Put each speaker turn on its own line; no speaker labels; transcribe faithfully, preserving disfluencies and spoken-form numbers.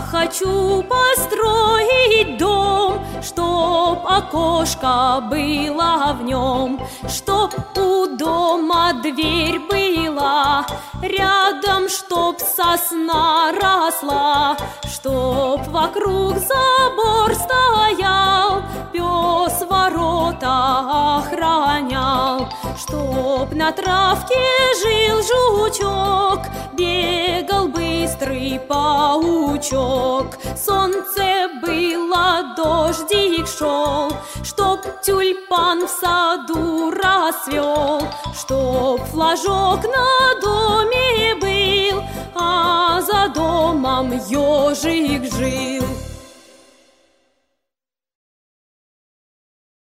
хочу построить дом, чтоб окошко было в нем, чтоб у дома дверь была, рядом чтоб сосна росла, чтоб вокруг забор стоял, пес ворота охранял, чтоб на травке жил жучок, бегал быстрый паучок. Солнце было, дождик шел, чтоб тюльпан в саду расцвел, чтоб флажок на доме был, а за домом ежик жил.